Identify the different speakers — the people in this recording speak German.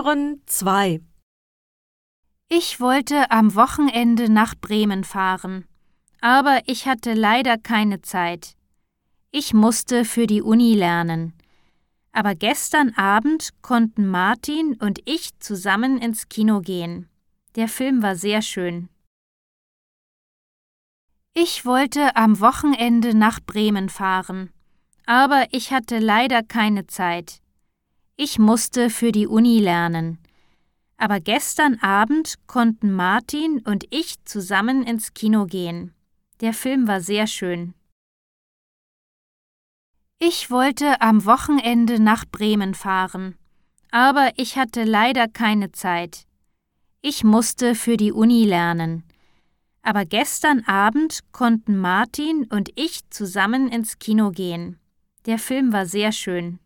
Speaker 1: hören 2.
Speaker 2: Ich wollte am Wochenende nach Bremen fahren, aber ich hatte leider keine Zeit. Ich musste für die Uni lernen. Aber gestern Abend konnten Martin und ich zusammen ins Kino gehen. Der Film war sehr schön. Ich wollte am Wochenende nach Bremen fahren, aber ich hatte leider keine Zeit. Ich musste für die Uni lernen. Aber gestern Abend konnten Martin und ich zusammen ins Kino gehen. Der Film war sehr schön. Ich wollte am Wochenende nach Bremen fahren, aber ich hatte leider keine Zeit. Ich musste für die Uni lernen. Aber gestern Abend konnten Martin und ich zusammen ins Kino gehen. Der Film war sehr schön.